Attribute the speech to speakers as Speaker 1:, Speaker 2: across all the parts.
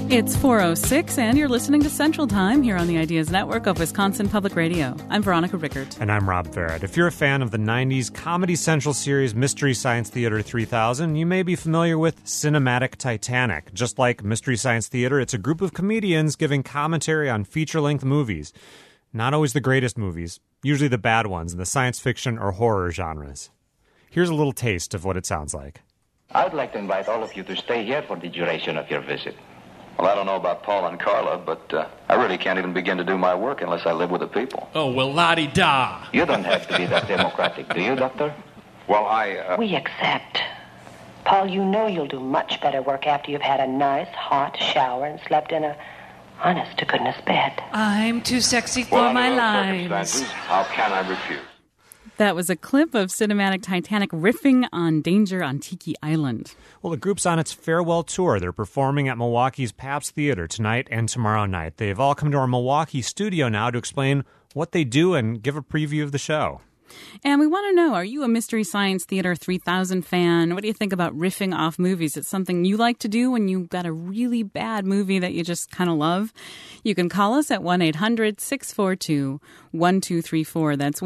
Speaker 1: It's 4:06, and you're listening to Central Time here on the Ideas Network of Wisconsin Public Radio. I'm Veronica Rickert.
Speaker 2: And I'm Rob Farrett. If you're a fan of the 90s Comedy Central series Mystery Science Theater 3000, you may be familiar with Cinematic Titanic. Just like Mystery Science Theater, it's a group of comedians giving commentary on feature-length movies. Not always the greatest movies, usually the bad ones in the science fiction or horror genres. Here's a little taste of what it sounds like.
Speaker 3: I'd like to invite all of you to stay here for the duration of your visit.
Speaker 4: Well, I don't know about Paul and Carla, but I really can't even begin to do my work unless I live with the people.
Speaker 5: Oh, well, la-di-da.
Speaker 3: You don't have to be that democratic, do you, Doctor?
Speaker 4: Well,
Speaker 6: We accept. Paul, you know you'll do much better work after you've had a nice, hot shower and slept in a honest-to-goodness bed.
Speaker 7: I'm too sexy for
Speaker 4: well,
Speaker 7: my
Speaker 4: under those
Speaker 7: lines.
Speaker 4: circumstances, how can I refuse?
Speaker 1: That was a clip of Cinematic Titanic riffing on Danger on Tiki Island.
Speaker 2: Well, the group's on its farewell tour. They're performing at Milwaukee's Pabst Theater tonight and tomorrow night. They've all come to our Milwaukee studio now to explain what they do and give a preview of the show.
Speaker 1: And we want to know, are you a Mystery Science Theater 3000 fan? What do you think about riffing off movies? It's something you like to do when you've got a really bad movie that you just kind of love. You can call us at 1-800-642-1234. That's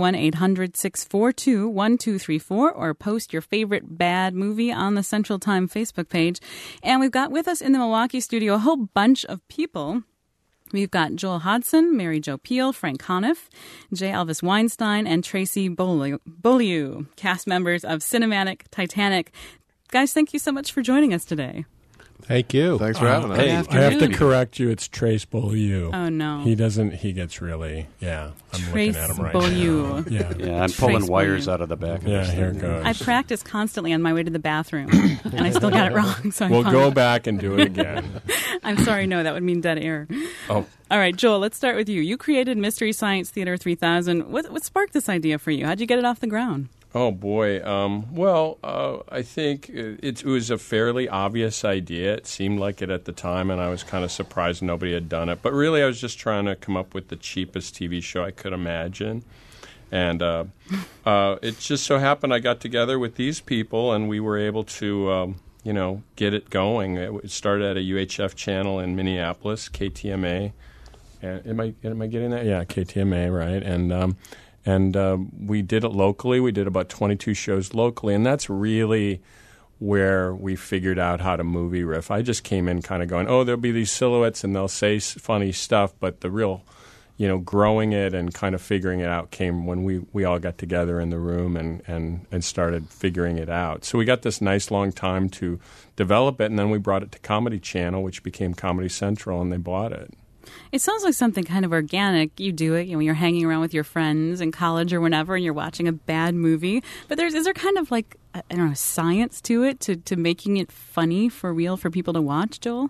Speaker 1: 1-800-642-1234, or post your favorite bad movie on the Central Time Facebook page. And we've got with us in the Milwaukee studio a whole bunch of people. We've got Joel Hodson, Mary Jo Peel, Frank Conniff, J. Elvis Weinstein, and Tracy Beaulieu, cast members of Cinematic Titanic. Guys, thank you so much for joining us today.
Speaker 8: Thank you.
Speaker 9: Thanks for having us.
Speaker 8: Hey, I have to correct you. It's Trace Beaulieu.
Speaker 1: Oh, no.
Speaker 8: He gets really, I'm
Speaker 1: Trace
Speaker 8: looking at him right
Speaker 1: Beaulieu.
Speaker 8: now.
Speaker 9: Yeah, I'm pulling wires out of the back of this
Speaker 8: here it
Speaker 9: thing.
Speaker 8: goes.
Speaker 1: I practice constantly on my way to the bathroom, and I still got it wrong. So
Speaker 8: We'll go back and do it again.
Speaker 1: I'm sorry, no, that would mean dead air.
Speaker 8: Oh.
Speaker 1: All right, Joel, let's start with you. You created Mystery Science Theater 3000. What sparked this idea for you? How'd you get it off the ground?
Speaker 8: Oh, boy. I think it was a fairly obvious idea. It seemed like it at the time, and I was kind of surprised nobody had done it. But really, I was just trying to come up with the cheapest TV show I could imagine. And it just so happened I got together with these people, and we were able to, get it going. It started at a UHF channel in Minneapolis, KTMA. Am I getting that? Yeah, KTMA, right? And we did it locally. We did about 22 shows locally, and that's really where we figured out how to movie riff. I just came in kind of going, there'll be these silhouettes, and they'll say funny stuff, but the real, growing it and kind of figuring it out came when we all got together in the room and started figuring it out. So we got this nice long time to develop it, and then we brought it to Comedy Channel, which became Comedy Central, and they bought it.
Speaker 1: It sounds like something kind of organic. You do it when you're hanging around with your friends in college or whenever, and you're watching a bad movie. But is there kind of like, science to it, to making it funny for real for people to watch, Joel?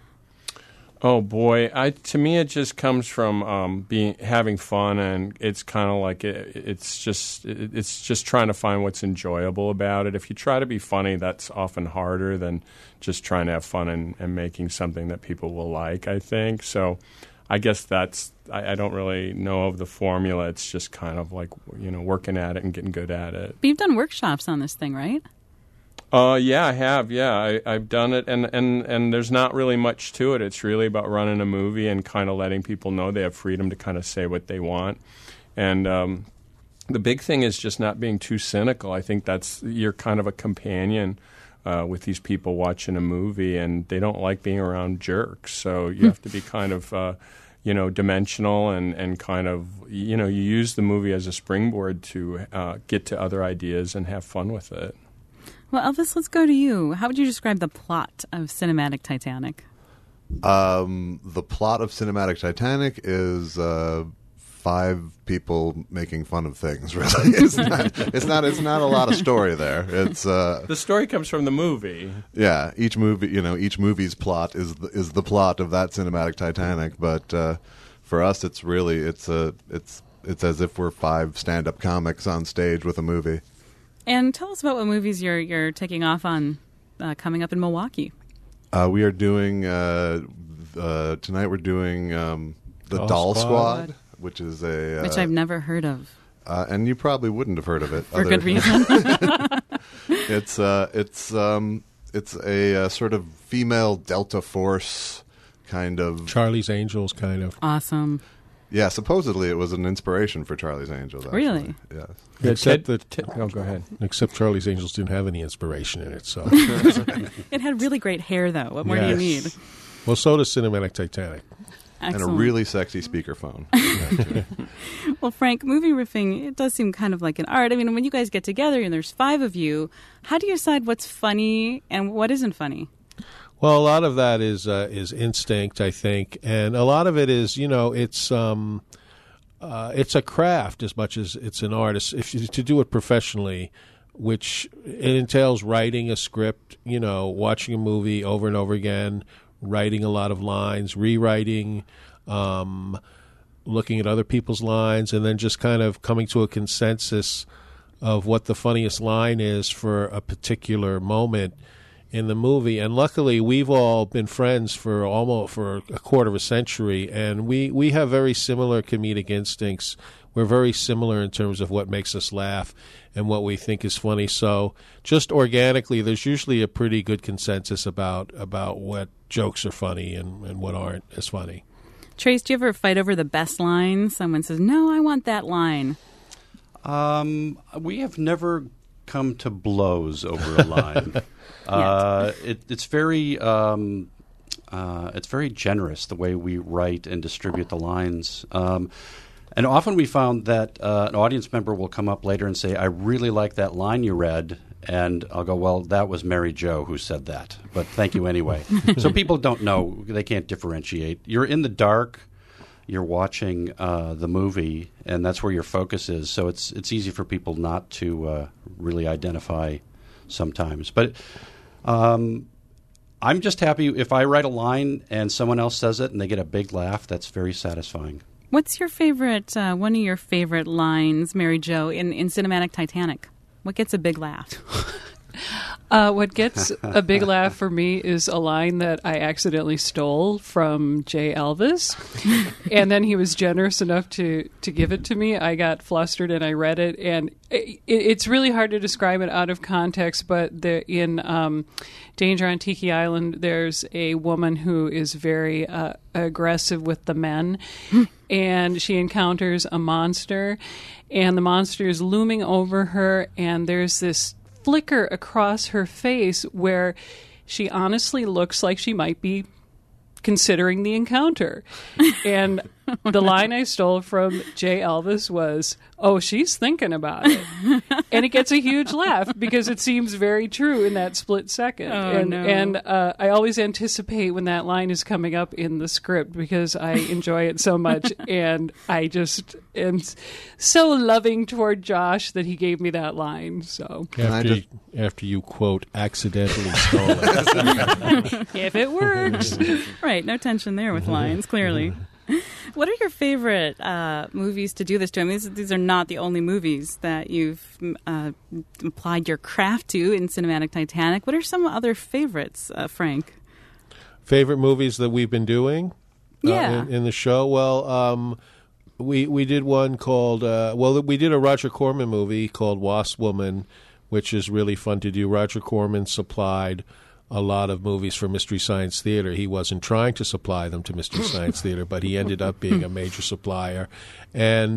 Speaker 8: Oh boy, to me it just comes from having fun, and it's kind of like it's just trying to find what's enjoyable about it. If you try to be funny, that's often harder than just trying to have fun and making something that people will like, I think. So I guess I don't really know of the formula. It's just kind of like, working at it and getting good at it.
Speaker 1: But you've done workshops on this thing, right?
Speaker 8: Yeah, I have. Yeah, I've done it, and there's not really much to it. It's really about running a movie and kind of letting people know they have freedom to kind of say what they want. And the big thing is just not being too cynical. I think you're kind of a companion with these people watching a movie, and they don't like being around jerks. So you have to be kind of dimensional and kind of, you use the movie as a springboard to get to other ideas and have fun with it.
Speaker 1: Well, Elvis, let's go to you. How would you describe the plot of Cinematic Titanic?
Speaker 9: The plot of Cinematic Titanic is 5 people making fun of things. Really, it's not a lot of story there. It's
Speaker 8: the story comes from the movie.
Speaker 9: Yeah, each movie's plot is the plot of that Cinematic Titanic. But for us, it's as if we're 5 stand-up comics on stage with a movie.
Speaker 1: And tell us about what movies you're taking off on coming up in Milwaukee.
Speaker 9: We are doing tonight. We're doing the Doll Squad, which is
Speaker 1: which I've never heard of.
Speaker 9: And you probably wouldn't have heard of it
Speaker 1: for good reason.
Speaker 9: It's a sort of female Delta Force kind of
Speaker 5: Charlie's Angels, kind of.
Speaker 1: Awesome.
Speaker 9: Yeah, supposedly it was an inspiration for Charlie's Angels. Actually.
Speaker 1: Really?
Speaker 9: Yes.
Speaker 5: Except
Speaker 8: go ahead.
Speaker 5: Except Charlie's Angels didn't have any inspiration in it. So
Speaker 1: It had really great hair, though. What more do you need?
Speaker 5: Well, so does Cinematic Titanic.
Speaker 1: Excellent.
Speaker 9: And a really sexy speakerphone.
Speaker 1: Well, Frank, movie riffing, it does seem kind of like an art. I mean, when you guys get together and there's 5 of you, how do you decide what's funny and what isn't funny?
Speaker 5: Well, a lot of that is instinct, I think, and a lot of it is, it's a craft as much as it's an art. If you, to do it professionally, which it entails writing a script, watching a movie over and over again, writing a lot of lines, rewriting, looking at other people's lines, and then just kind of coming to a consensus of what the funniest line is for a particular moment in the movie. And luckily, we've all been friends for a quarter of a century, and we have very similar comedic instincts. We're very similar in terms of what makes us laugh and what we think is funny. So just organically, there's usually a pretty good consensus about what jokes are funny and what aren't as funny.
Speaker 1: Trace, do you ever fight over the best line? Someone says, no, I want that line.
Speaker 7: We have never come to blows over a line. It's very generous the way we write and distribute the lines. And often we found that an audience member will come up later and say, I really like that line you read. And I'll go, well, that was Mary Jo who said that. But thank you anyway. So people don't know. They can't differentiate. You're in the dark. You're watching the movie, and that's where your focus is. So it's easy for people not to really identify sometimes. But I'm just happy if I write a line and someone else says it and they get a big laugh. That's very satisfying.
Speaker 1: What's your favorite, one of your favorite lines, Mary Jo, in Cinematic Titanic? What gets a big laugh?
Speaker 10: What gets a big laugh for me is a line that I accidentally stole from J. Elvis, and then he was generous enough to give it to me. I got flustered and I read it, and it's really hard to describe it out of context, but in Danger on Tiki Island, there's a woman who is very aggressive with the men, and she encounters a monster, and the monster is looming over her, and there's this flicker across her face where she honestly looks like she might be considering the encounter. And the line I stole from J. Elvis was, oh, she's thinking about it. And it gets a huge laugh because it seems very true in that split second. And I always anticipate when that line is coming up in the script because I enjoy it so much. And I just am so loving toward Josh that he gave me that line. So
Speaker 5: after you quote accidentally stole it.
Speaker 1: If it works. Right, no tension there with lines, clearly. What are your favorite movies to do this to? I mean, these are not the only movies that you've applied your craft to in Cinematic Titanic. What are some other favorites, Frank?
Speaker 5: Favorite movies that we've been doing in the show? Well, we did one called, we did a Roger Corman movie called Wasp Woman, which is really fun to do. Roger Corman supplied a lot of movies for Mystery Science Theater. He wasn't trying to supply them to Mystery Science Theater, but he ended up being a major supplier. And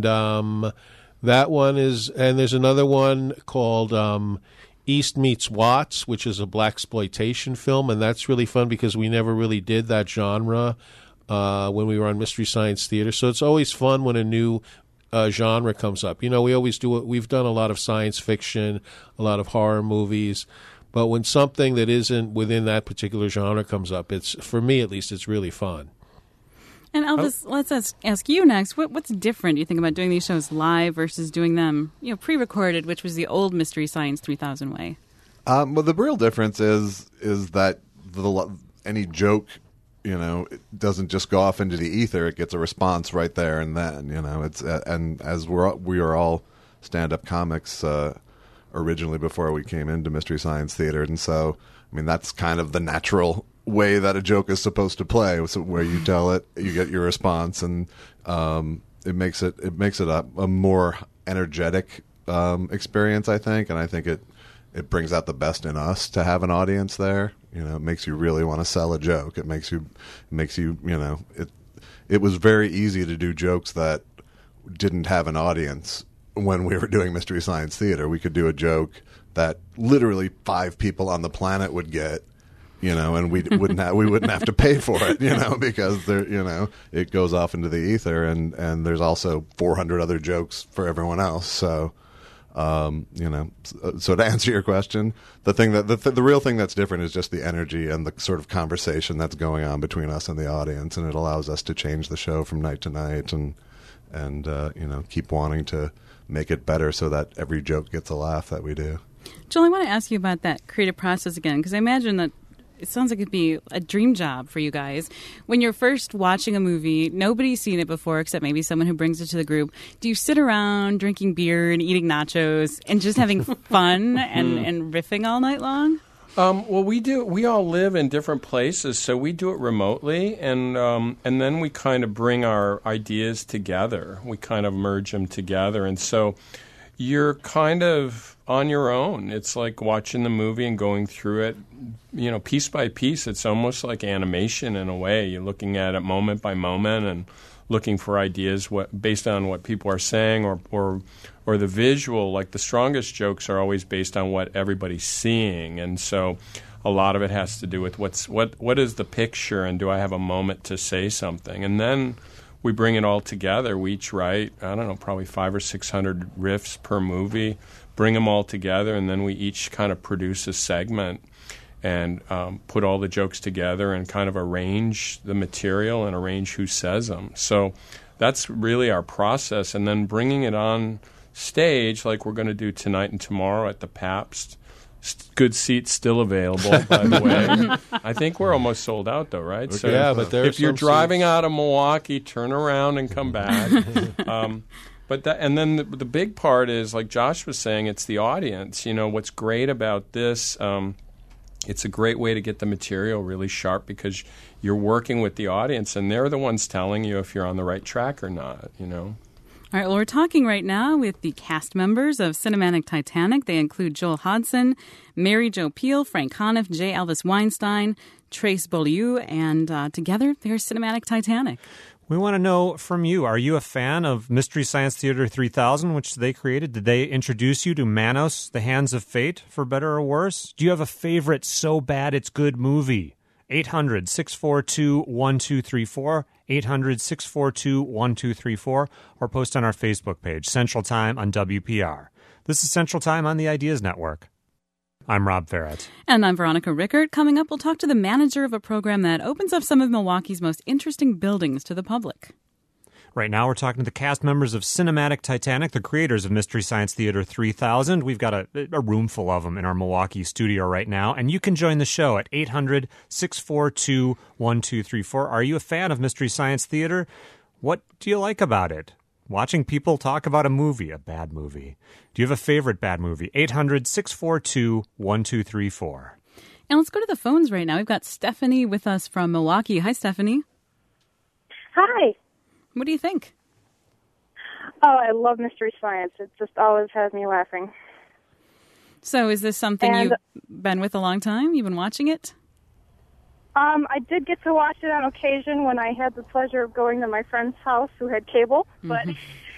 Speaker 5: that one is, and there's another one called East Meets Watts, which is a blaxploitation film, and that's really fun because we never really did that genre when we were on Mystery Science Theater. So it's always fun when a new genre comes up. We always do it. We've done a lot of science fiction, a lot of horror movies. But when something that isn't within that particular genre comes up, it's, for me at least, it's really fun.
Speaker 1: And Elvis, let's ask you next. What's different, you think, about doing these shows live versus doing them, pre-recorded, which was the old Mystery Science 3000 way?
Speaker 9: Well, the real difference is that any joke, it doesn't just go off into the ether. It gets a response right there and then. It's and as we are all stand-up comics. Originally before we came into Mystery Science Theater, and so that's kind of the natural way that a joke is supposed to play, so where you tell it, you get your response, and it makes it a more energetic experience, I think, and I think it it brings out the best in us to have an audience there. You know, it makes you really want to sell a joke. It makes you it was very easy to do jokes that didn't have an audience when we were doing Mystery Science Theater. We could do a joke that literally 5 people on the planet would get, you know, and we wouldn't have to pay for it, you know, because there, you know, it goes off into the ether, and there's also 400 other jokes for everyone else. So, you know, so to answer your question, the thing that the real thing that's different is just the energy and the sort of conversation that's going on between us and the audience, and it allows us to change the show from night to night, and you know, keep wanting to make it better so that every joke gets a laugh that we do.
Speaker 1: Joel, I want to ask you about that creative process again, because I imagine that it sounds like it'd be a dream job for you guys. When you're first watching a movie, nobody's seen it before except maybe someone who brings it to the group. Do you sit around drinking beer and eating nachos and just having fun and riffing all night long?
Speaker 8: Well, we do. We all live in different places, so we do it remotely, and then we kind of bring our ideas together. We kind of merge them together, and so you're kind of on your own. It's like watching the movie and going through it, you know, piece by piece. It's almost like animation in a way. You're looking at it moment by moment and looking for ideas based on what people are saying or the visual. Like the strongest jokes are always based on what everybody's seeing, and so a lot of it has to do with what is the picture, and do I have a moment to say something, and then we bring it all together. We each write, I don't know, probably 500 or 600 riffs per movie, bring them all together, and then we each kind of produce a segment and put all the jokes together and kind of arrange the material and arrange who says them. So that's really our process. And then bringing it on stage, like we're going to do tonight and tomorrow at the Pabst. Good seats still available, by the way. I think we're almost sold out, though, right?
Speaker 5: Okay.
Speaker 8: So
Speaker 5: Yeah, but
Speaker 8: if you're driving out of Milwaukee, turn around and come back. And then the big part is, like Josh was saying, it's the audience. You know, what's great about this, it's a great way to get the material really sharp because you're working with the audience, and they're the ones telling you if you're on the right track or not, you know.
Speaker 1: All right, well, we're talking right now with the cast members of Cinematic Titanic. They include Joel Hodgson, Mary Jo Pehl, Frank Conniff, J. Elvis Weinstein, Trace Beaulieu, and together they're Cinematic Titanic.
Speaker 2: We want to know from you, are you a fan of Mystery Science Theater 3000, which they created? Did they introduce you to Manos, The Hands of Fate, for better or worse? Do you have a favorite so bad it's good movie? 800-642-1234, 800-642-1234, or post on our Facebook page, Central Time on WPR. This is Central Time on the Ideas Network. I'm Rob Ferret.
Speaker 1: And I'm Veronica Rickert. Coming up, we'll talk to the manager of a program that opens up some of Milwaukee's most interesting buildings to the public.
Speaker 2: Right now, we're talking to the cast members of Cinematic Titanic, the creators of Mystery Science Theater 3000. We've got a room full of them in our Milwaukee studio right now, and you can join the show at 800-642-1234. Are you a fan of Mystery Science Theater? What do you like about it? Watching people talk about a movie, a bad movie. Do you have a favorite bad movie? 800-642-1234.
Speaker 1: And let's go to the phones right now. We've got Stephanie with us from Milwaukee. Hi, Stephanie.
Speaker 11: Hi.
Speaker 1: What do you think?
Speaker 11: Oh, I love Mystery Science. It just always has me laughing.
Speaker 1: So is this something you've been with a long time? You've been watching it?
Speaker 11: I did get to watch it on occasion when I had the pleasure of going to my friend's house who had cable, but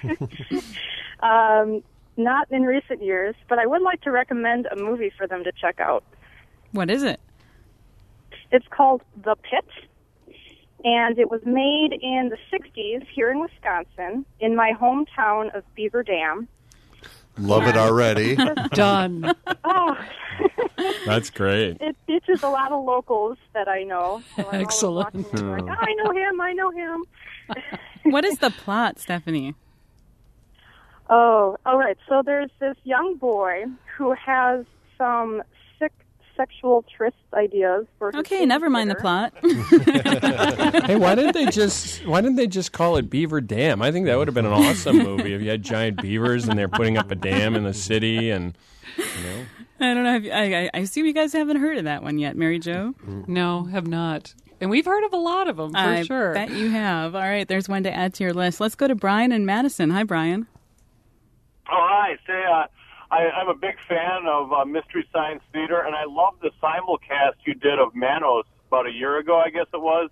Speaker 11: not in recent years. But I would like to recommend a movie for them to check out.
Speaker 1: What is it?
Speaker 11: It's called The Pit. And it was made in the 60s here in Wisconsin, in my hometown of Beaver Dam.
Speaker 9: Love it already.
Speaker 10: Done.
Speaker 11: Oh.
Speaker 8: That's great.
Speaker 11: It features a lot of locals that I know. So
Speaker 10: Excellent.
Speaker 11: Like, oh, I know him.
Speaker 1: What is the plot, Stephanie?
Speaker 11: Oh, all right. So there's this young boy who has some sick sexual tryst ideas for his
Speaker 1: Okay, never mind the plot.
Speaker 8: Hey, why didn't they just call it Beaver Dam? I think that would have been an awesome movie if you had giant beavers and they're putting up a dam in the city, and you know.
Speaker 1: I don't know. I assume you guys haven't heard of that one yet, Mary Jo?
Speaker 10: No, have not. And we've heard of a lot of them, for sure.
Speaker 1: I bet you have. All right, there's one to add to your list. Let's go to Brian in Madison. Hi, Brian.
Speaker 12: Oh, hi. Say, I'm a big fan of Mystery Science Theater, and I love the simulcast you did of Manos about a year ago, I guess it was.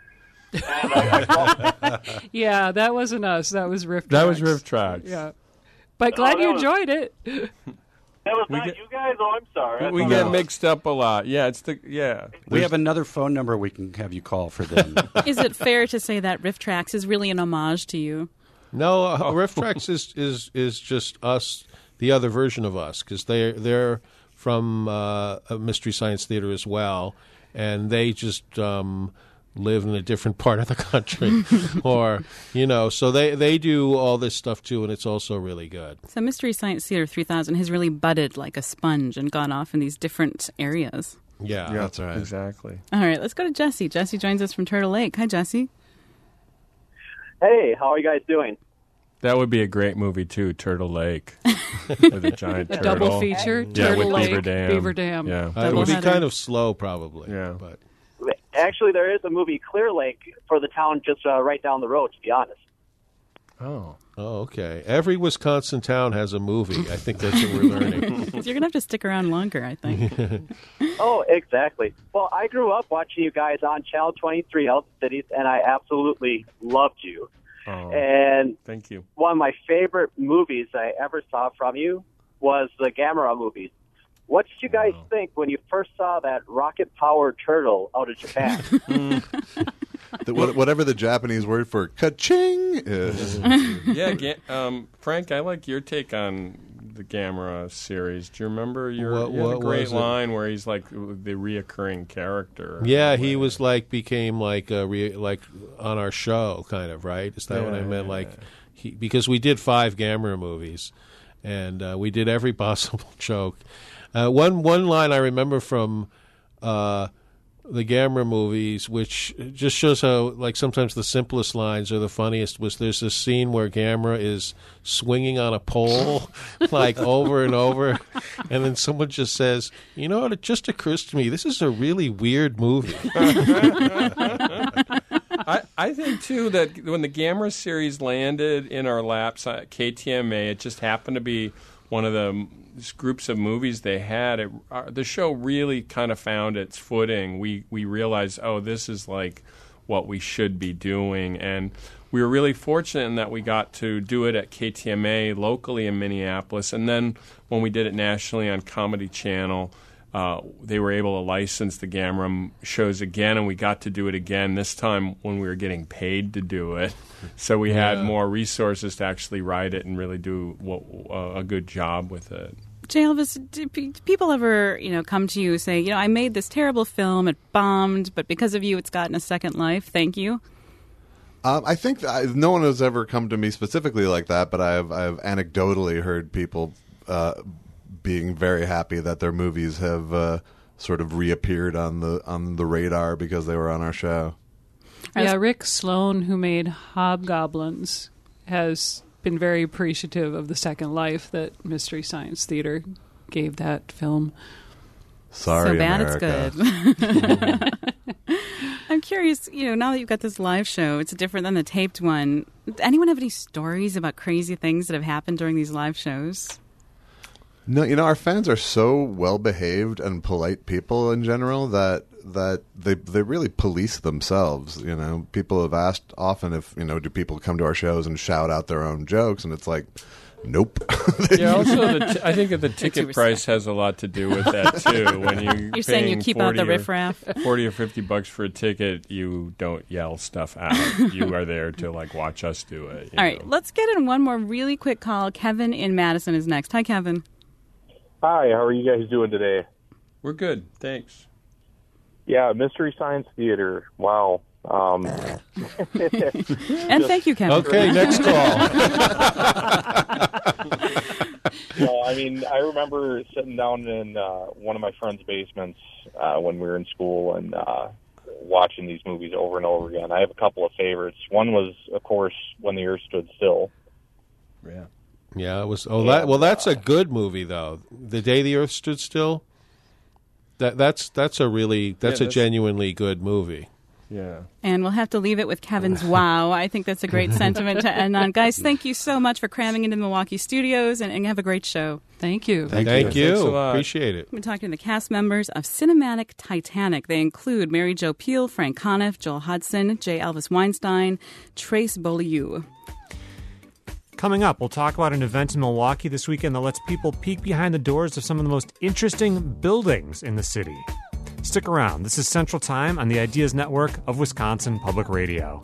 Speaker 12: And
Speaker 10: yeah, that wasn't us. That was Riff Tracks.
Speaker 8: That was Riff Tracks.
Speaker 10: Yeah. But glad you enjoyed it.
Speaker 12: That was not you guys? Oh, I'm sorry.
Speaker 8: We get mixed up a lot. Yeah,
Speaker 7: We have another phone number we can have you call for them.
Speaker 1: Is it fair to say that Riff Tracks is really an homage to you?
Speaker 5: No, Riff Tracks is just us, the other version of us, because they're from a Mystery Science Theater as well, and they just live in a different part of the country, or so they do all this stuff too, and it's also really good.
Speaker 1: So Mystery Science Theater 3000 has really budded like a sponge and gone off in these different areas.
Speaker 5: Yeah,
Speaker 9: that's right.
Speaker 8: Exactly.
Speaker 1: All right, let's go to Jesse. Jesse joins us from Turtle Lake. Hi, Jesse.
Speaker 13: Hey, how are you guys doing?
Speaker 8: That would be a great movie too, Turtle Lake, with a giant turtle.
Speaker 10: Double feature, Turtle Lake, Beaver Dam.
Speaker 8: Yeah,
Speaker 5: it would be kind of slow, probably.
Speaker 8: Yeah,
Speaker 5: but
Speaker 13: actually, there is a movie, Clear Lake, for the town just right down the road. To be honest.
Speaker 5: Oh, okay. Every Wisconsin town has a movie. I think that's what we're learning.
Speaker 1: You're gonna have to stick around longer, I think.
Speaker 13: Oh, exactly. Well, I grew up watching you guys on Channel 23, Elton Cities, and I absolutely loved you.
Speaker 8: Oh,
Speaker 13: and
Speaker 8: thank you.
Speaker 13: One of my favorite movies I ever saw from you was the Gamera movies. What did you guys think when you first saw that rocket-powered turtle out of Japan?
Speaker 9: Whatever the Japanese word for ka-ching is.
Speaker 8: Yeah, Frank, I like your take on the Gamera series. Do you remember you had a great line where he's like the reoccurring character?
Speaker 5: Yeah, he was became like on our show, kind of, right? Is that what I meant? Because we did 5 Gamera movies, and we did every possible joke. One line I remember from the Gamera movies, which just shows how sometimes the simplest lines are the funniest, was there's this scene where Gamera is swinging on a pole over and over, and then someone just says, "You know what? It just occurs to me, this is a really weird movie."
Speaker 8: I think too that when the Gamera series landed in our laps at KTMA, it just happened to be one of the groups of movies they had. The show really kind of found its footing. We realized, this is like what we should be doing, and we were really fortunate in that we got to do it at KTMA locally in Minneapolis, and then when we did it nationally on Comedy Channel, they were able to license the Gamera shows again, and we got to do it again, this time when we were getting paid to do it. So we had more resources to actually write it and really do a good job with it.
Speaker 1: J. Elvis, do people ever, come to you and say, I made this terrible film, it bombed, but because of you, it's gotten a second life. Thank you.
Speaker 9: I think no one has ever come to me specifically like that, but I've anecdotally heard people being very happy that their movies have sort of reappeared on the radar because they were on our show.
Speaker 10: Yeah, Rick Sloan, who made Hobgoblins, has been very appreciative of the second life that Mystery Science Theater gave that film.
Speaker 9: Sorry,
Speaker 1: so bad
Speaker 9: America.
Speaker 1: It's good. I'm curious, now that you've got this live show, it's different than the taped one. Anyone have any stories about crazy things that have happened during these live shows?
Speaker 9: No, our fans are so well-behaved and polite people in general that they really police themselves. People have asked often if, do people come to our shows and shout out their own jokes, and it's like, nope.
Speaker 8: Yeah, also, I think that the ticket price has a lot to do with that, too. When you're
Speaker 1: saying you keep out the riffraff?
Speaker 8: $40 or $50 for a ticket, you don't yell stuff out. You are there to, watch us do it.
Speaker 1: All right, let's get in one more really quick call. Kevin in Madison is next. Hi, Kevin.
Speaker 14: Hi, how are you guys doing today?
Speaker 8: We're good, thanks.
Speaker 14: Yeah, Mystery Science Theater. Wow.
Speaker 1: And thank you, Kevin.
Speaker 5: Okay, next call.
Speaker 14: I remember sitting down in one of my friend's basements when we were in school and watching these movies over and over again. I have a couple of favorites. One was, of course, When the Earth Stood Still.
Speaker 8: Yeah.
Speaker 5: Yeah, it was. That's a good movie, though. The Day the Earth Stood Still. That's a genuinely good movie.
Speaker 8: Yeah.
Speaker 1: And we'll have to leave it with Kevin's wow. I think that's a great sentiment to end on. Guys, thank you so much for cramming into the Milwaukee studios, and have a great show.
Speaker 10: Thank you.
Speaker 5: Thank you.
Speaker 8: Thanks a lot.
Speaker 5: Appreciate it.
Speaker 1: We're talking to the cast members of Cinematic Titanic. They include Mary Jo Pehl, Frank Conniff, Joel Hudson, J. Elvis Weinstein, Trace Beaulieu.
Speaker 2: Coming up, we'll talk about an event in Milwaukee this weekend that lets people peek behind the doors of some of the most interesting buildings in the city. Stick around. This is Central Time on the Ideas Network of Wisconsin Public Radio.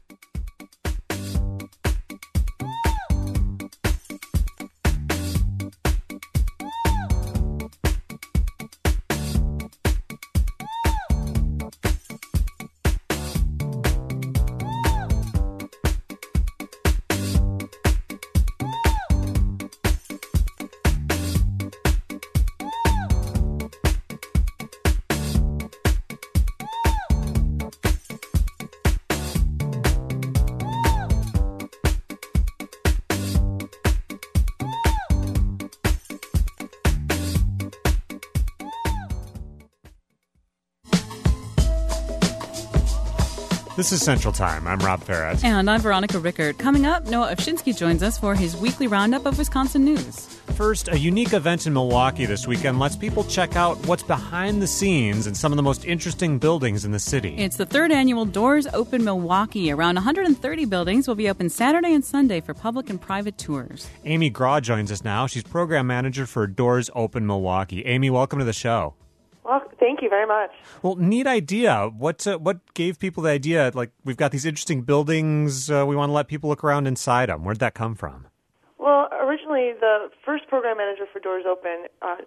Speaker 2: This is Central Time. I'm Rob Farrett.
Speaker 1: And I'm Veronica Rickert. Coming up, Noah Ovshinsky joins us for his weekly roundup of Wisconsin news.
Speaker 2: First, a unique event in Milwaukee this weekend lets people check out what's behind the scenes in some of the most interesting buildings in the city.
Speaker 1: It's the third annual Doors Open Milwaukee. Around 130 buildings will be open Saturday and Sunday for public and private tours.
Speaker 2: Amy Graw joins us now. She's program manager for Doors Open Milwaukee. Amy, welcome to the show.
Speaker 15: Well, thank you very much.
Speaker 2: Well, neat idea. What gave people the idea? Like, we've got these interesting buildings. We want to let people look around inside them. Where'd that come from?
Speaker 15: Well, originally, the first program manager for Doors Open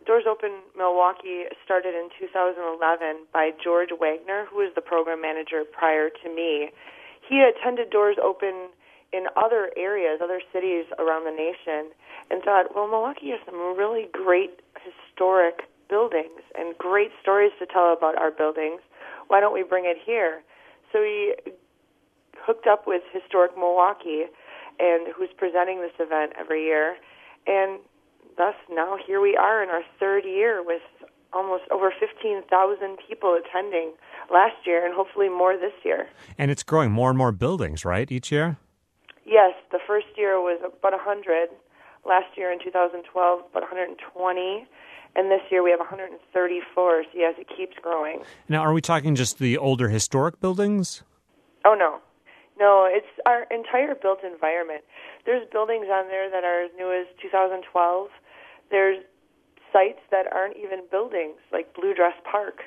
Speaker 15: Milwaukee started in 2011 by George Wagner, who was the program manager prior to me. He attended Doors Open in other areas, other cities around the nation, and thought, well, Milwaukee has some really great historic buildings and great stories to tell about our buildings. Why don't we bring it here? So he hooked up with Historic Milwaukee, and who's presenting this event every year. And thus now here we are in our third year with almost over 15,000 people attending last year and hopefully more this year.
Speaker 2: And it's growing more and more buildings, right, each year?
Speaker 15: Yes, the first year was about 100. Last year in 2012, about 120. And this year we have 134, so yes, it keeps growing.
Speaker 2: Now, are we talking just the older historic buildings?
Speaker 15: Oh, no. No, it's our entire built environment. There's buildings on there that are as new as 2012. There's sites that aren't even buildings, like Blue Dress Park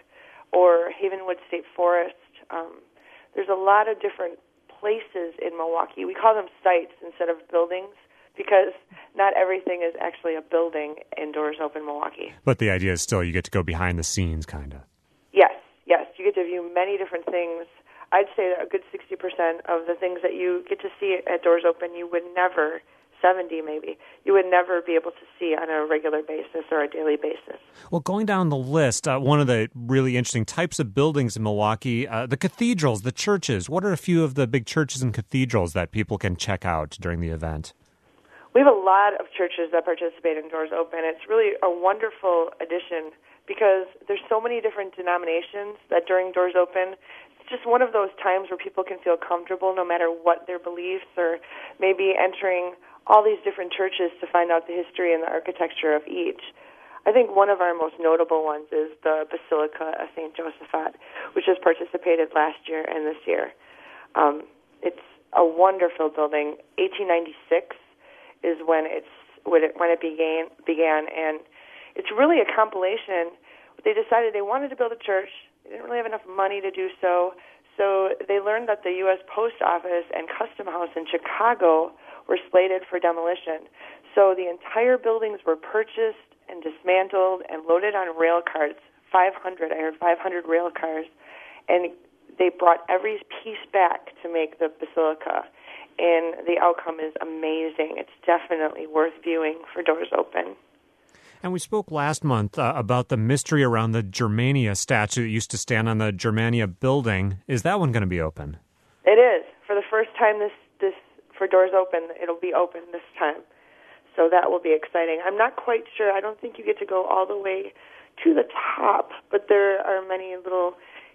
Speaker 15: or Havenwood State Forest. There's a lot of different places in Milwaukee. We call them sites instead of buildings, because not everything is actually a building in Doors Open Milwaukee.
Speaker 2: But the idea is still you get to go behind the scenes, kind of.
Speaker 15: Yes. You get to view many different things. I'd say that a good 60% of the things that you get to see at Doors Open, you would never, 70 maybe, you would never be able to see on a regular basis or a daily basis.
Speaker 2: Well, going down the list, one of the really interesting types of buildings in Milwaukee, the cathedrals, the churches. What are a few of the big churches and cathedrals that people can check out during the event?
Speaker 15: We have a lot of churches that participate in Doors Open. It's really a wonderful addition because there's so many different denominations that during Doors Open, it's just one of those times where people can feel comfortable no matter what their beliefs, or maybe entering all these different churches to find out the history and the architecture of each. I think one of our most notable ones is the Basilica of St. Josaphat, which has participated last year and this year. It's a wonderful building. 1896 is when it began, and it's really a compilation. They decided they wanted to build a church. They didn't really have enough money to do so, so they learned that the U.S. Post Office and Custom House in Chicago were slated for demolition. So the entire buildings were purchased and dismantled and loaded on rail cars, 500 rail cars, and they brought every piece back to make the basilica. And the outcome is amazing. It's definitely worth viewing for Doors Open.
Speaker 2: And we spoke last month about the mystery around the Germania statue that used to stand on the Germania building. Is that one going to be open?
Speaker 15: It is. For the first time this for Doors Open, it'll be open this time. So that will be exciting. I'm not quite sure. I don't think you get to go all the way to the top, but there are many little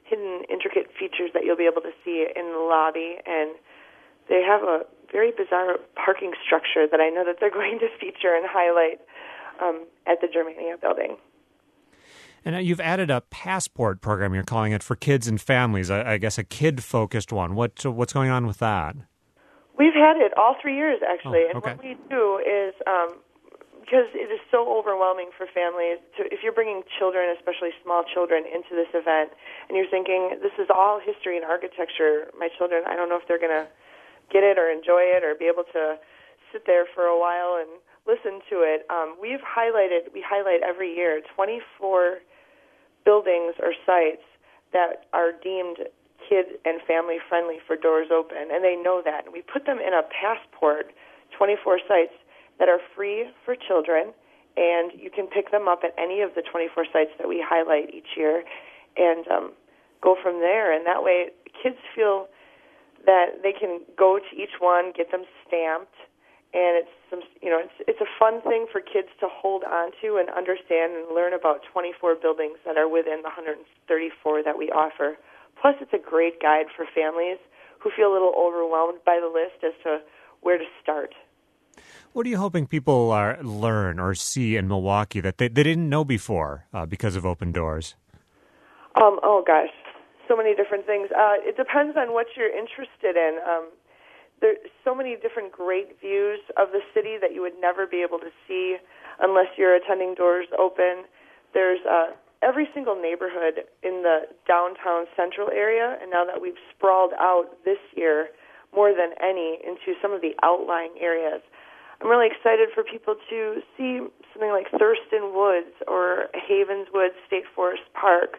Speaker 15: hidden, intricate features that you'll be able to see in the lobby, and they have a very bizarre parking structure that I know that they're going to feature and highlight at the Germania building.
Speaker 2: And you've added a passport program, you're calling it, for kids and families, I guess a kid-focused one. What's going on with that?
Speaker 15: We've had it all 3 years, actually.
Speaker 2: Oh, okay.
Speaker 15: And what we do is, because it is so overwhelming for families, if you're bringing children, especially small children, into this event, and you're thinking, this is all history and architecture, my children, I don't know if they're going to get it or enjoy it or be able to sit there for a while and listen to it. We highlight every year 24 buildings or sites that are deemed kid and family friendly for Doors Open, and they know that. And we put them in a passport, 24 sites that are free for children, and you can pick them up at any of the 24 sites that we highlight each year and go from there. And that way kids feel that they can go to each one, get them stamped, and it's a fun thing for kids to hold on to and understand and learn about 24 buildings that are within the 134 that we offer. Plus, it's a great guide for families who feel a little overwhelmed by the list as to where to start.
Speaker 2: What are you hoping people learn or see in Milwaukee that they didn't know before because of Open Doors?
Speaker 15: Oh, gosh. So many different things. It depends on what you're interested in. There's so many different great views of the city that you would never be able to see unless you're attending Doors Open. There's every single neighborhood in the downtown central area, and now that we've sprawled out this year more than any into some of the outlying areas, I'm really excited for people to see something like Thurston Woods or Havens Woods State Forest Park.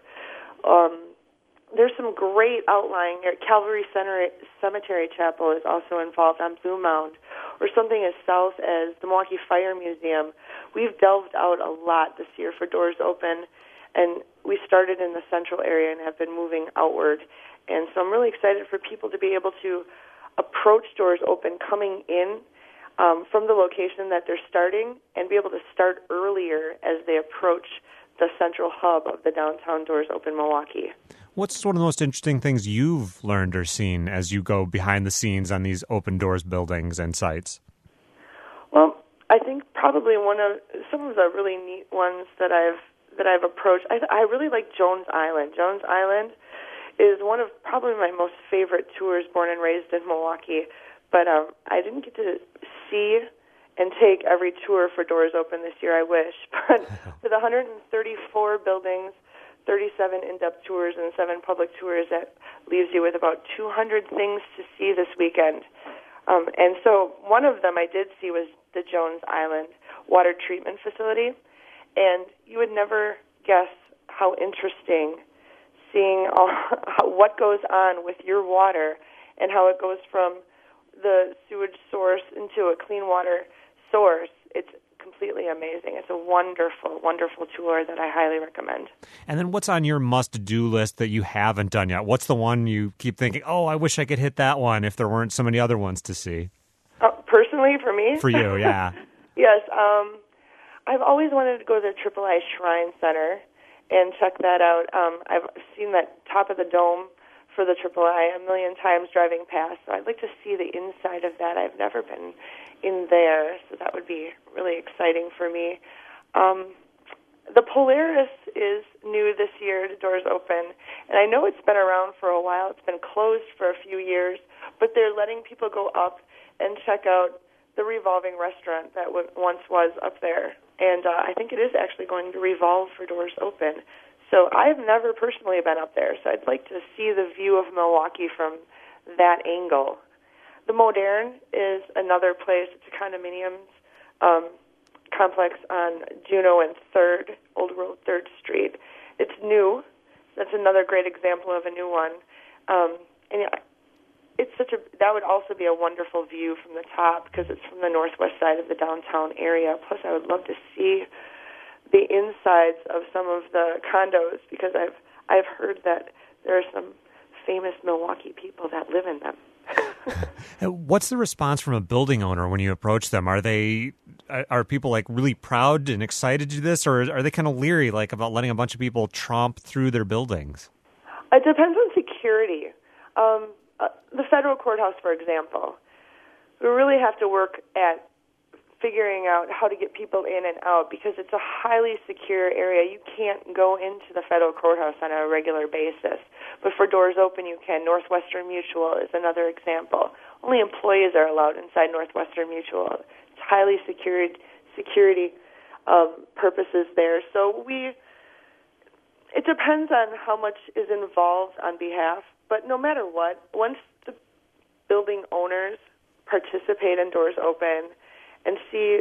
Speaker 15: There's some great outlying. Calvary Cemetery Chapel is also involved on Blue Mound, or something as south as the Milwaukee Fire Museum. We've delved out a lot this year for Doors Open, and we started in the central area and have been moving outward. And so I'm really excited for people to be able to approach Doors Open coming in from the location that they're starting and be able to start earlier as they approach the central hub of the downtown Doors Open Milwaukee.
Speaker 2: What's one of the most interesting things you've learned or seen as you go behind the scenes on these Open Doors buildings and sites?
Speaker 15: Well, I think probably some of the really neat ones that I've approached. I really like Jones Island. Jones Island is one of probably my most favorite tours, born and raised in Milwaukee. But I didn't get to see and take every tour for Doors Open this year, I wish. But with 134 buildings, 37 in-depth tours, and 7 public tours, that leaves you with about 200 things to see this weekend. And so one of them I did see was the Jones Island Water Treatment Facility. And you would never guess how interesting seeing what goes on with your water and how it goes from the sewage source into a clean water source. It's completely amazing. It's a wonderful, wonderful tour that I highly recommend.
Speaker 2: And then what's on your must-do list that you haven't done yet? What's the one you keep thinking, oh, I wish I could hit that one if there weren't so many other ones to see?
Speaker 15: Personally, for me?
Speaker 2: For you, yeah.
Speaker 15: Yes. I've always wanted to go to the III Shrine Center and check that out. I've seen that top of the dome for the III a million times driving past, so I'd like to see the inside of that. I've never been in there, so that would be really exciting for me. The Polaris is new this year to Doors Open, and I know it's been around for a while. It's been closed for a few years, but they're letting people go up and check out the revolving restaurant that once was up there. And I think it is actually going to revolve for Doors Open. So I've never personally been up there, so I'd like to see the view of Milwaukee from that angle. The Moderne is another place. It's a condominiums complex on Juneau and 3rd, Old Road 3rd Street. It's new. That's another great example of a new one. And it's that would also be a wonderful view from the top because it's from the northwest side of the downtown area. Plus, I would love to see the insides of some of the condos because I've heard that there are some famous Milwaukee people that live in them.
Speaker 2: What's the response from a building owner when you approach them? Are people like really proud and excited to do this, or are they kind of leery about letting a bunch of people tromp through their buildings?
Speaker 15: It depends on security. The federal courthouse, for example, we really have to work at figuring out how to get people in and out because it's a highly secure area. You can't go into the federal courthouse on a regular basis. But for Doors Open, you can. Northwestern Mutual is another example. Only employees are allowed inside Northwestern Mutual. It's highly secured security purposes there. So it depends on how much is involved on behalf. But no matter what, once the building owners participate in Doors Open and see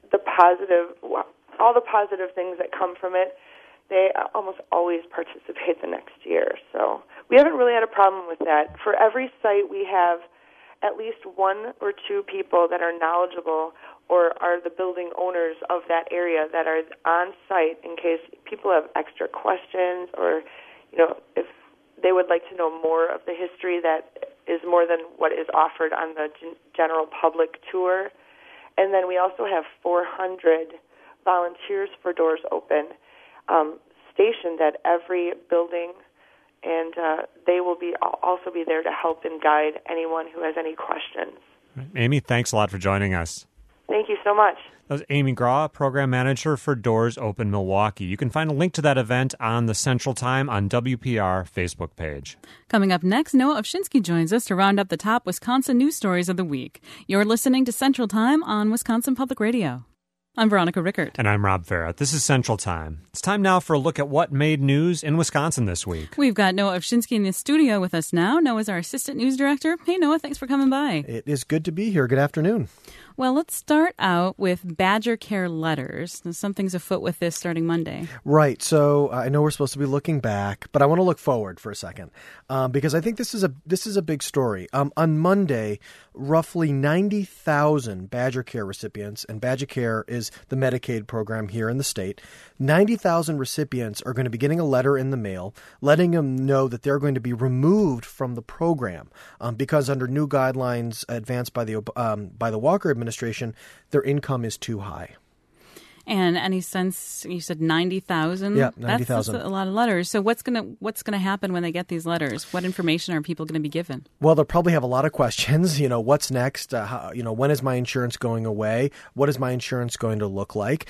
Speaker 15: all the positive things that come from it, they almost always participate the next year. So we haven't really had a problem with that. For every site, we have at least one or two people that are knowledgeable or are the building owners of that area that are on site in case people have extra questions or, if they would like to know more of the history that is more than what is offered on the general public tour. And then we also have 400 volunteers for Doors Open stationed at every building, and they will also be there to help and guide anyone who has any questions.
Speaker 2: Amy, thanks a lot for joining us.
Speaker 15: Thank you so much.
Speaker 2: That was Amy Graw, Program Manager for Doors Open Milwaukee. You can find a link to that event on the Central Time on WPR Facebook page.
Speaker 1: Coming up next, Noah Ovshinsky joins us to round up the top Wisconsin news stories of the week. You're listening to Central Time on Wisconsin Public Radio. I'm Veronica Rickert.
Speaker 2: And I'm Rob Farrett. This is Central Time. It's time now for a look at what made news in Wisconsin this week.
Speaker 1: We've got Noah Ovshinsky in the studio with us now. Noah's our Assistant News Director. Hey, Noah, thanks for coming by.
Speaker 16: It is good to be here. Good afternoon.
Speaker 1: Well, let's start out with Badger Care letters. Something's afoot with this starting Monday.
Speaker 16: Right. So I know we're supposed to be looking back, but I want to look forward for a second because I think this is a big story. On Monday, roughly 90,000 Badger Care recipients, and Badger Care is the Medicaid program here in the state, 90,000 recipients are going to be getting a letter in the mail letting them know that they're going to be removed from the program because under new guidelines advanced by the Walker administration, their income is too high.
Speaker 1: And any sense, you said 90,000?
Speaker 16: Yeah, 90,000.
Speaker 1: That's a lot of letters. So what's gonna happen when they get these letters? What information are people going to be given?
Speaker 16: Well, they'll probably have a lot of questions. What's next? When is my insurance going away? What is my insurance going to look like?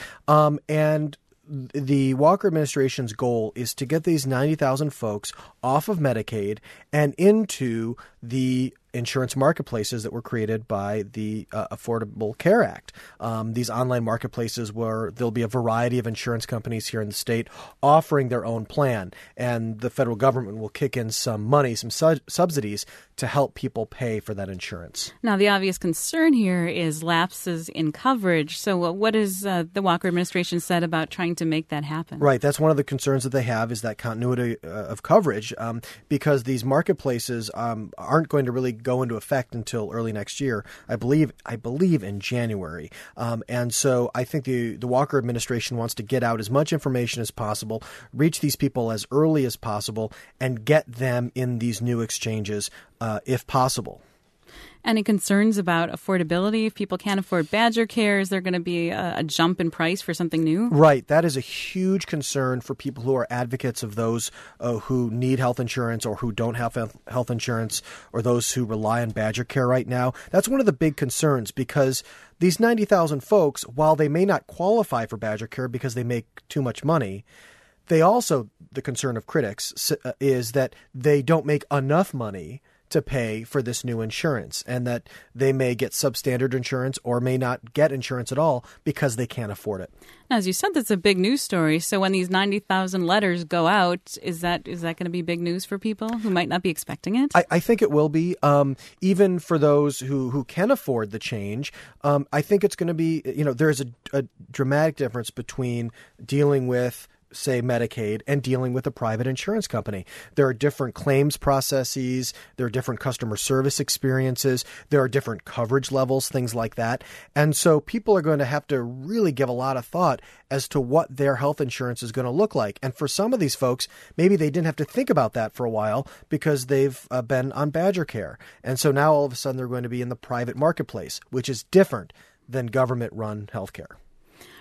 Speaker 16: And the Walker administration's goal is to get these 90,000 folks off of Medicaid and into the insurance marketplaces that were created by the Affordable Care Act. These online marketplaces where there'll be a variety of insurance companies here in the state offering their own plan, and the federal government will kick in some money, some subsidies to help people pay for that insurance.
Speaker 1: Now, the obvious concern here is lapses in coverage. So what has the Walker administration said about trying to make that happen?
Speaker 16: Right. That's one of the concerns that they have is that continuity of coverage because these marketplaces aren't going to really go into effect until early next year. I believe in January. And so I think the Walker administration wants to get out as much information as possible, reach these people as early as possible, and get them in these new exchanges if possible.
Speaker 1: Any concerns about affordability? If people can't afford Badger Care, is there going to be a jump in price for something new?
Speaker 16: Right. That is a huge concern for people who are advocates of those who need health insurance or who don't have health insurance or those who rely on Badger Care right now. That's one of the big concerns because these 90,000 folks, while they may not qualify for Badger Care because they make too much money, they also, the concern of critics, is that they don't make enough money to pay for this new insurance and that they may get substandard insurance or may not get insurance at all because they can't afford it.
Speaker 1: As you said, that's a big news story. So when these 90,000 letters go out, is that going to be big news for people who might not be expecting it?
Speaker 16: I think it will be. Even for those who can afford the change, I think it's going to be, there's a dramatic difference between dealing with say Medicaid and dealing with a private insurance company. There are different claims processes, there are different customer service experiences, there are different coverage levels, things like that. And so people are going to have to really give a lot of thought as to what their health insurance is going to look like. And for some of these folks, maybe they didn't have to think about that for a while because they've been on Badger Care. And so now all of a sudden they're going to be in the private marketplace, which is different than government-run healthcare.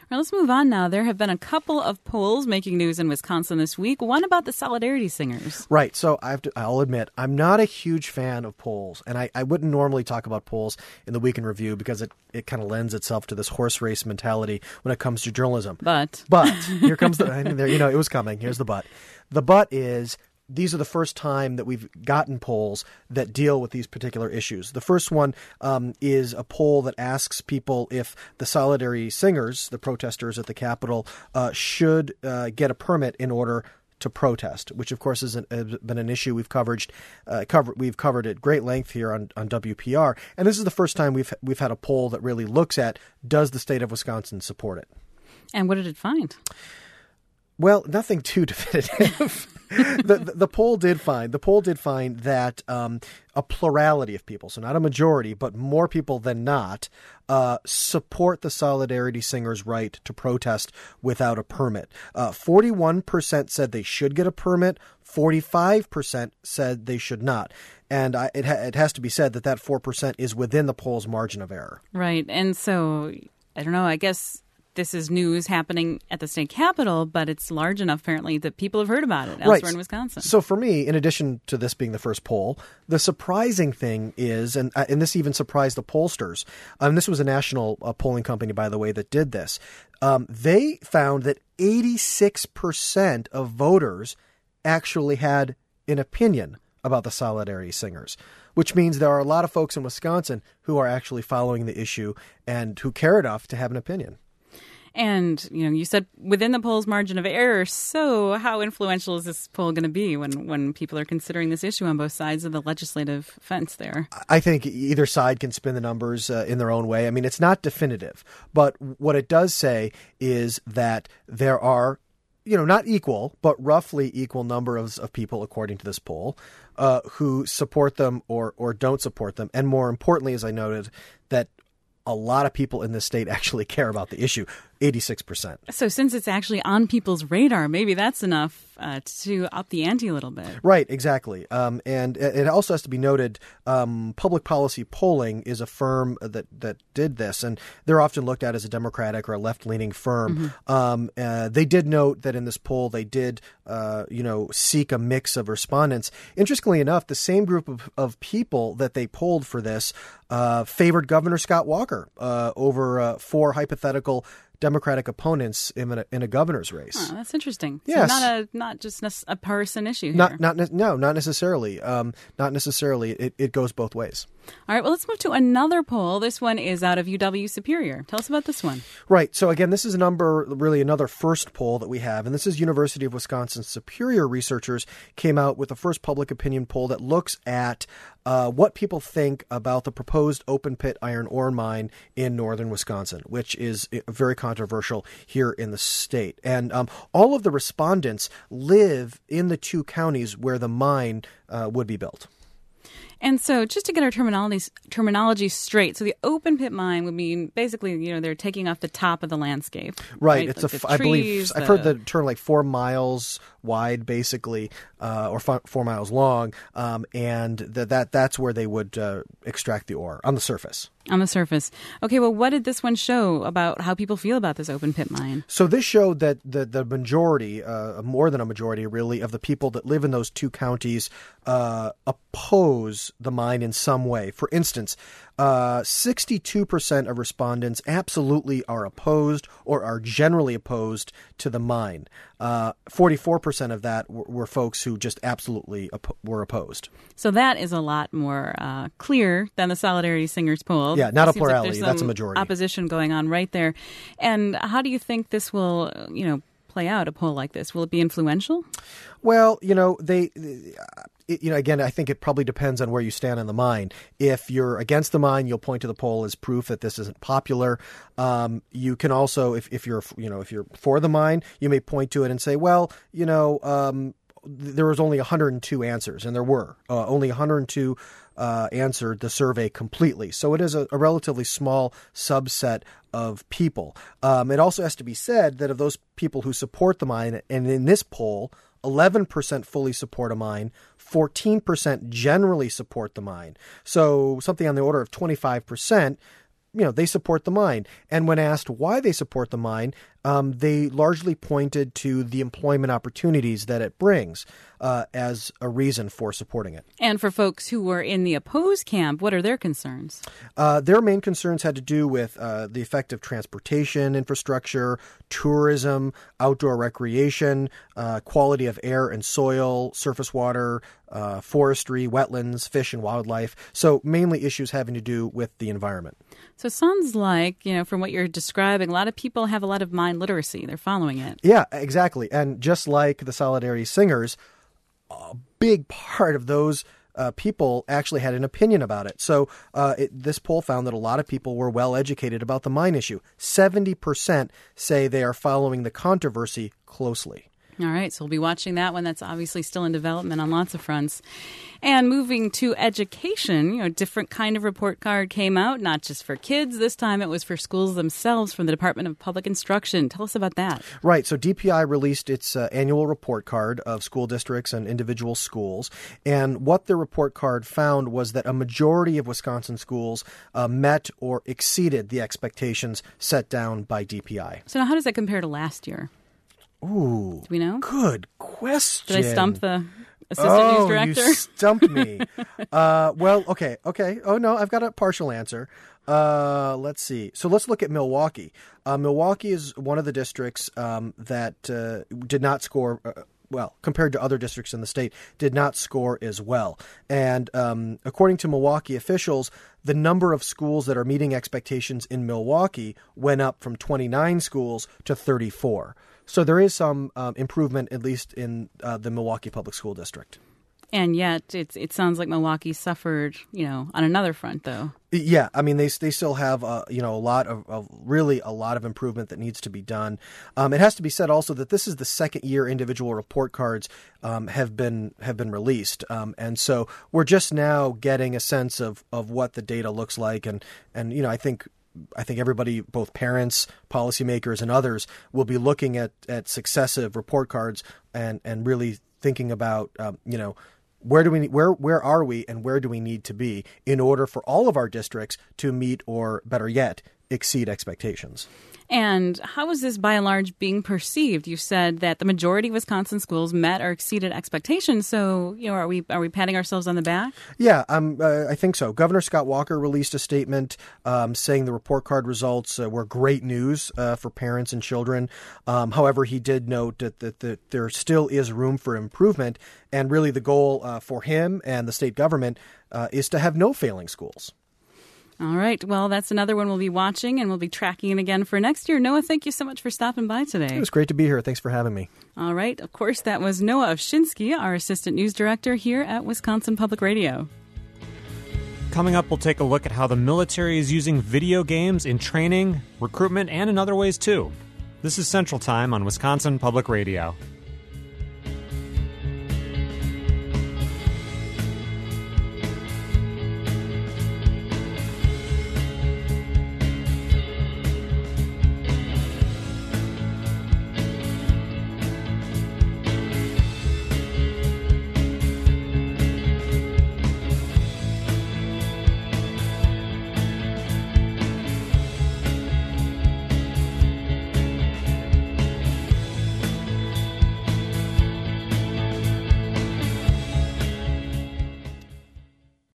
Speaker 1: All right, let's move on now. There have been a couple of polls making news in Wisconsin this week. One about the Solidarity Singers.
Speaker 16: Right. So I'll admit, I'm not a huge fan of polls, and I wouldn't normally talk about polls in the Week in Review because it kind of lends itself to this horse race mentality when it comes to journalism.
Speaker 1: But
Speaker 16: here comes it was coming. Here's the but. The but is, these are the first time that we've gotten polls that deal with these particular issues. The first one is a poll that asks people if the Solidarity Singers, the protesters at the Capitol, should get a permit in order to protest, which of course has been an issue we've covered at great length here on WPR. And this is the first time we've had a poll that really looks at, does the state of Wisconsin support it?
Speaker 1: And what did it find?
Speaker 16: Well, nothing too definitive. The poll did find that a plurality of people, so not a majority, but more people than not, support the Solidarity Singers' right to protest without a permit. 41% said they should get a permit. 45% said they should not. And it has to be said that 4% is within the poll's margin of error.
Speaker 1: Right. And so, I don't know, I guess this is news happening at the state capitol, but it's large enough, apparently, that people have heard about it elsewhere in Wisconsin.
Speaker 16: So for me, in addition to this being the first poll, the surprising thing is, and this even surprised the pollsters, this was a national polling company, by the way, that did this, they found that 86% of voters actually had an opinion about the Solidarity Singers, which means there are a lot of folks in Wisconsin who are actually following the issue and who care enough to have an opinion.
Speaker 1: And, you said within the poll's margin of error. So how influential is this poll going to be when people are considering this issue on both sides of the legislative fence there?
Speaker 16: I think either side can spin the numbers in their own way. I mean, it's not definitive. But what it does say is that there are, not equal, but roughly equal number of people, according to this poll, who support them or don't support them. And more importantly, as I noted, that a lot of people in this state actually care about the issue, 86%.
Speaker 1: So since it's actually on people's radar, maybe that's enough to up the ante a little bit.
Speaker 16: Right, exactly. And it also has to be noted, Public Policy Polling is a firm that did this, and they're often looked at as a Democratic or a left-leaning firm. Mm-hmm. They did note that in this poll, they did, seek a mix of respondents. Interestingly enough, the same group of people that they polled for this favored Governor Scott Walker over 4 hypothetical Democratic opponents in a governor's race.
Speaker 1: Oh, that's interesting.
Speaker 16: Yes.
Speaker 1: So not just a partisan issue here.
Speaker 16: Not necessarily. Not necessarily. It goes both ways.
Speaker 1: All right, well, let's move to another poll. This one is out of UW Superior. Tell us about this one.
Speaker 16: Right. So, again, this is another first poll that we have, and this is University of Wisconsin Superior researchers came out with the first public opinion poll that looks at what people think about the proposed open-pit iron ore mine in northern Wisconsin, which is very controversial here in the state. And all of the respondents live in the 2 counties where the mine would be built.
Speaker 1: And so just to get our terminology straight, so the open pit mine would mean basically, they're taking off the top of the landscape.
Speaker 16: Right. It's I believe I've heard the term like 4 miles wide, basically, or 4 miles long, and that's where they would extract the ore on the surface.
Speaker 1: On the surface. Okay, well, what did this one show about how people feel about this open pit mine?
Speaker 16: So this showed that the majority, more than a majority really, of the people that live in those 2 counties oppose the mine in some way. For instance, 62% of respondents absolutely are opposed or are generally opposed to the mine. 44% of that were folks who just absolutely were opposed.
Speaker 1: So that is a lot more clear than the Solidarity Singers poll.
Speaker 16: Yeah, not a plurality. That's a majority.
Speaker 1: Opposition going on right there. And how do you think this will, play out, a poll like this? Will it be influential?
Speaker 16: Well, again, I think it probably depends on where you stand on the mine. If you're against the mine, you'll point to the poll as proof that this isn't popular. You can also, if you're for the mine, you may point to it and say, well, there was only 102 answers, and there were only 102 answered the survey completely. So it is a relatively small subset of people. It also has to be said that of those people who support the mine, and in this poll, 11% fully support a mine, 14% generally support the mine. So something on the order of 25% they support the mine. And when asked why they support the mine, they largely pointed to the employment opportunities that it brings as a reason for supporting it.
Speaker 1: And for folks who were in the opposed camp, what are their concerns?
Speaker 16: Their main concerns had to do with the effect of transportation infrastructure, tourism, outdoor recreation, quality of air and soil, surface water, forestry, wetlands, fish and wildlife. So mainly issues having to do with the environment.
Speaker 1: So it sounds like, from what you're describing, a lot of people have a lot of mine literacy. They're following it.
Speaker 16: Yeah, exactly. And just like the Solidarity Singers, a big part of those people actually had an opinion about it. So this poll found that a lot of people were well educated about the mine issue. 70% say they are following the controversy closely.
Speaker 1: All right, so we'll be watching that one. That's obviously still in development on lots of fronts. And moving to education, a different kind of report card came out, not just for kids. This time it was for schools themselves from the Department of Public Instruction. Tell us about that.
Speaker 16: Right, so DPI released its annual report card of school districts and individual schools. And what the report card found was that a majority of Wisconsin schools met or exceeded the expectations set down by DPI.
Speaker 1: So now how does that compare to last year?
Speaker 16: Ooh,
Speaker 1: do we know?
Speaker 16: Good question.
Speaker 1: Did I stump the assistant news director?
Speaker 16: You stumped me. Well, okay. Oh, no, I've got a partial answer. Let's see. So let's look at Milwaukee. Milwaukee is one of the districts that did not score compared to other districts in the state, did not score as well. And according to Milwaukee officials, the number of schools that are meeting expectations in Milwaukee went up from 29 schools to 34. So there is some improvement, at least in the Milwaukee Public School District.
Speaker 1: And yet, it sounds like Milwaukee suffered, on another front, though.
Speaker 16: Yeah, I mean, they still have a lot of improvement that needs to be done. It has to be said also that this is the second year individual report cards have been released, and so we're just now getting a sense of what the data looks like, and I think everybody, both parents, policymakers, and others, will be looking at successive report cards and really thinking about where are we and where do we need to be in order for all of our districts to meet or, better yet, exceed expectations.
Speaker 1: And how is this by and large being perceived? You said that the majority of Wisconsin schools met or exceeded expectations. So, are we patting ourselves on the back?
Speaker 16: Yeah, I think so. Governor Scott Walker released a statement saying the report card results were great news for parents and children. However, he did note that there still is room for improvement. And really the goal for him and the state government is to have no failing schools.
Speaker 1: All right. Well, that's another one we'll be watching, and we'll be tracking it again for next year. Noah, thank you so much for stopping by today.
Speaker 16: It was great to be here. Thanks for having me.
Speaker 1: All right. Of course, that was Noah Ovshinsky, our assistant news director here at Wisconsin Public Radio.
Speaker 2: Coming up, we'll take a look at how the military is using video games in training, recruitment, and in other ways, too. This is Central Time on Wisconsin Public Radio.